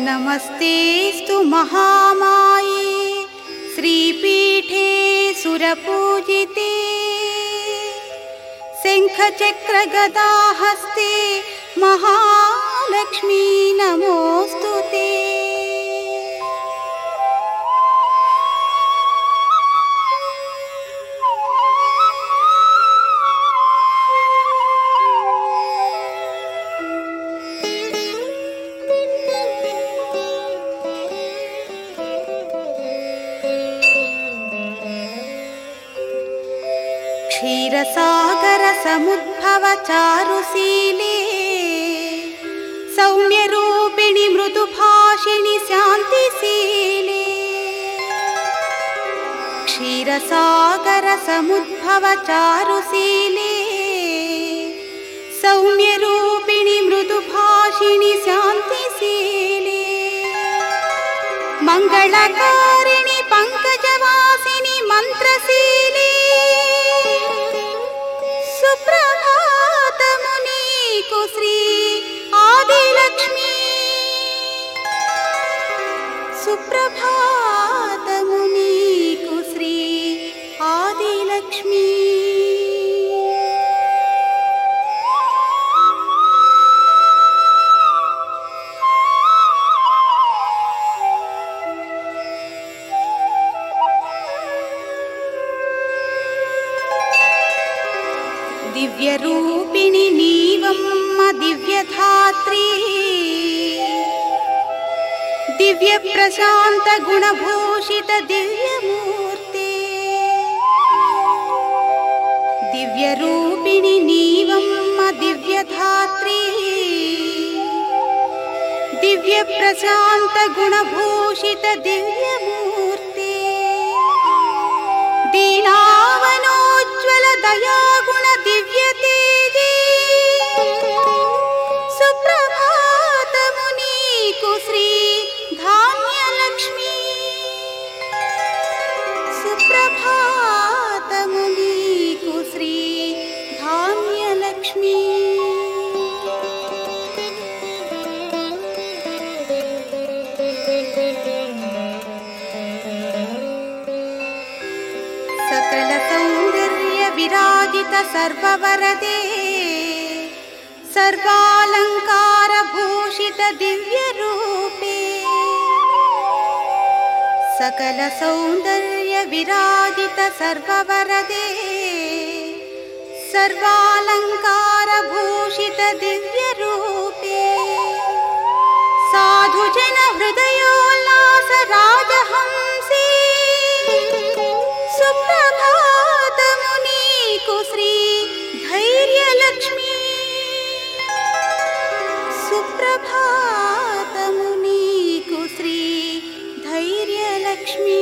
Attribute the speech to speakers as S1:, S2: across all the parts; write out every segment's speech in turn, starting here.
S1: नमस्तेस्तु महामाये श्रीपीठे सुरपूजिते शङ्खचक्रगदाहस्ते महालक्ष्मी नमोस्तुते। क्षीरसागर समुद्भव चारुशीले सौम्यरूपिणि मृदुभाषिणि शान्तिशीले। क्षीरसागर समुद्भव चारुशीले सौम्यरूपिणि मृदुभाषिणि शान्तिशीले। मंगलकारिणि पंकजवासिनि मंत्रशीले सुप्रभातमु नीकु श्री आदिलक्ष्मी। सुप्रभातमु नीकु श्री आदिलक्ष्मी। दिव्यरूपिणि नीवम्म दिव्यधात्री दिव्यप्रशान्त गुणभूषित दिव्यमूर्ते। दिव्यरूपिणि नीवम्म दिव्यधात्री दिव्यप्रशान्त गुणभूषित दिव्यमूर्ते। दीनावनोज्ज्वल दयागुण दिव्य तेजे सुप्रभातमु नीकु श्री धान्यलक्ष्मी। सुप्रभातमु नीकु श्री धान्यलक्ष्मी। सकल सौंदर्य विराजित सर्ववरदे सर्वालंकार भूषित दिव्य रूपे। सकल सौंदर्य विराजित सर्ववरदे सर्वालंकार भूषित दिव्य रूपे। साधुजन हृदयोल्लास राजहंसे सुप्रभातमु नीकु श्री धैर्यलक्ष्मी। सुप्रभातमु नीकु श्री धैर्यलक्ष्मी।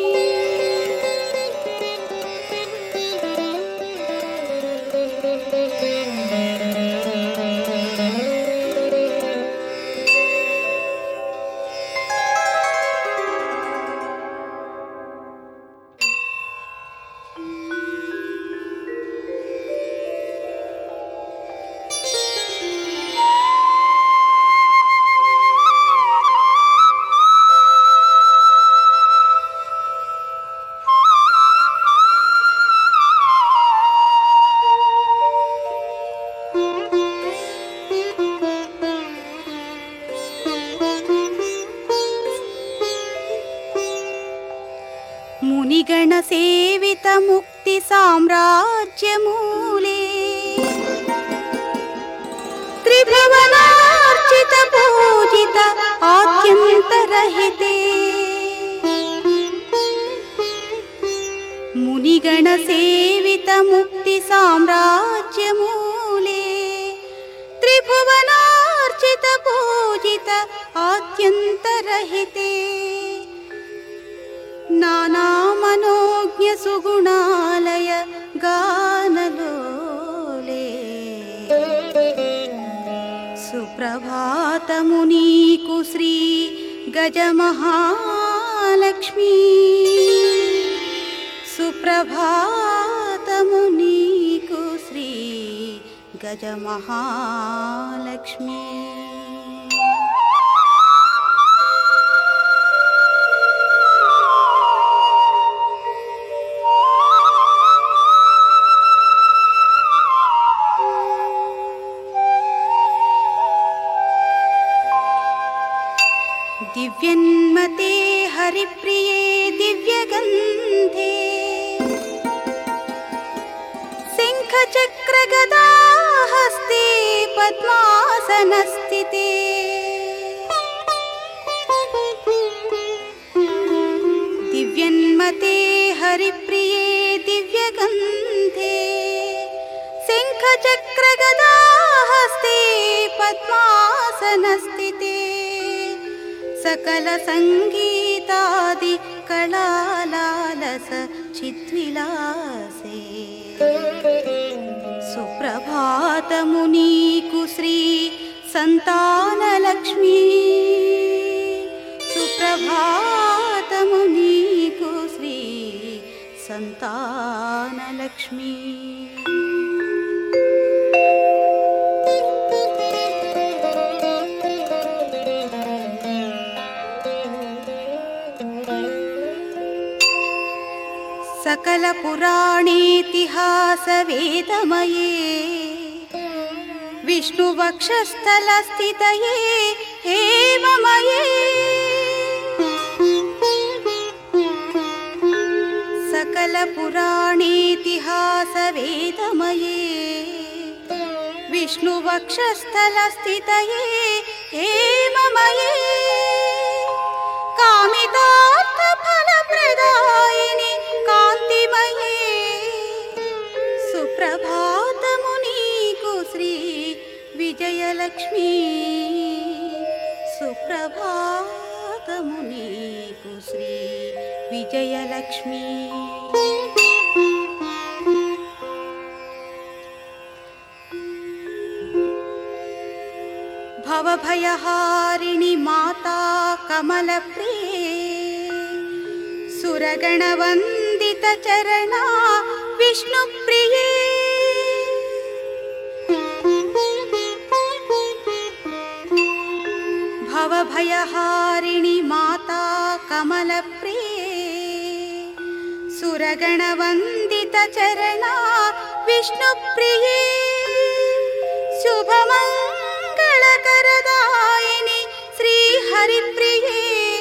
S1: मुनिगण सेवित मुक्ति साम्राज्य मूले त्रिभुवनार्चित पूजित आद्यन्तरहिते। मुनिगण सेवित मुक्ति साम्राज्य मूले त्रिभुवनार्चित पूजित आद्यन्तरहिते। नाना मनोज्ञ सुगुणालय गानलोले सुप्रभातमु नीकु श्री गजमहालक्ष्मी। सुप्रभातमु नीकु श्री गजमहालक्ष्मी। शङ्खचक्रगदा हस्ते पद्मासनस्थिते दिव्यन्मते हरिप्रिये दिव्यगन्धे शङ्खचक्रगदा हस्ते पद्मासनस्थिते सकलसङ्गीतादि कलालालस चिद्विलासे सुप्रभातमु नीकु श्री संतानलक्ष्मी सुप्रभातमु नीकु श्री संतानलक्ष्मी सकल पुराणेतिहास वेदमये विष्णुवक्षस्थलस्थितये हेममये सकल पुराणेतिहास वेदमये विष्णुवक्षस्थलस्थितये हेममये कामितार्थफलप्रदायिनि कान्तिमये सुप्रभातमु नीकु श्री विजयलक्ष्मी सुप्रभातमु नीकु श्री विजयलक्ष्मी भवभयहारिणि माता कमलप्रिये सुरगणवन्दितचरणा विष्णुप्रिये भवभयहारिणि माता कमलप्रिये सुरगणवन्दितचरणा विष्णुप्रिये शुभमङ्गलकरदायिनि श्रीहरिप्रिये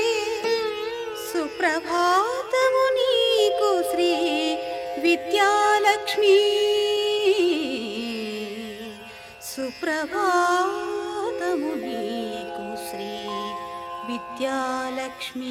S1: सुप्रभातमु नीकु श्री विद्यालक्ष्मी सुप्रभातमु नीकु श्री विद्यालक्ष्मी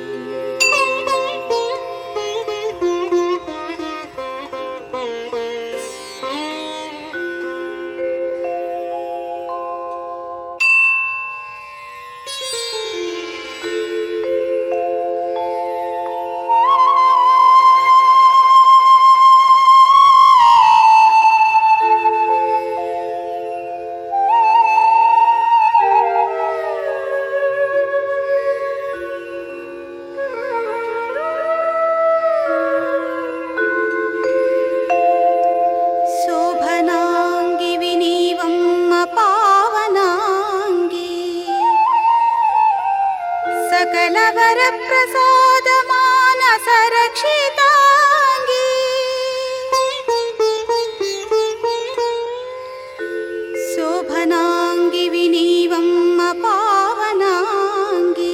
S1: सकलवरप्रसादमानसरक्षिताङ्गी शोभनाङ्गी विनीवम्म पावनाङ्गी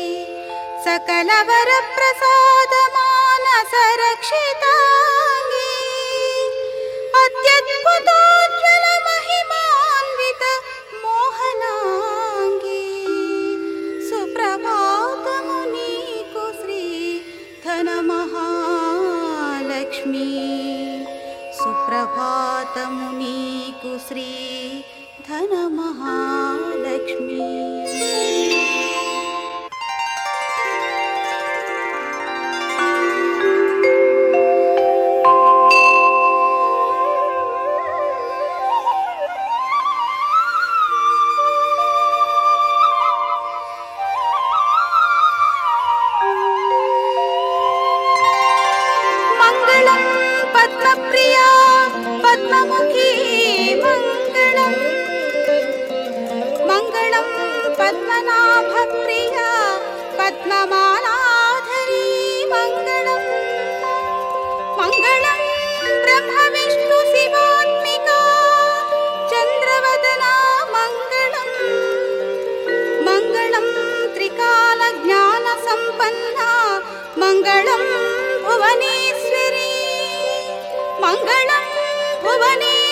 S1: सकलवरप्रसादमानसरक्षिताङ्गी अत्यद्भुतोज्ज्वलमहिमान्वित मोहनाङ्गी सुप्रभातमु नीकु श्री धनमहालक्ष्मी सुप्रभातमु नीकु श्री धनमहालक्ष्मी पद्मप्रिया पद्ममुखी मङ्गलम् मङ्गलं पद्मनाभप्रिया पद्ममालाधरी मङ्गलम् मङ्गलं ब्रह्मविष्णु शिवात्मिका चन्द्रवदना मङ्गलम् मङ्गलं त्रिकालज्ञानसम्पन्ना मङ्गलं भुवनेश्वरी मङ्गलं भुवने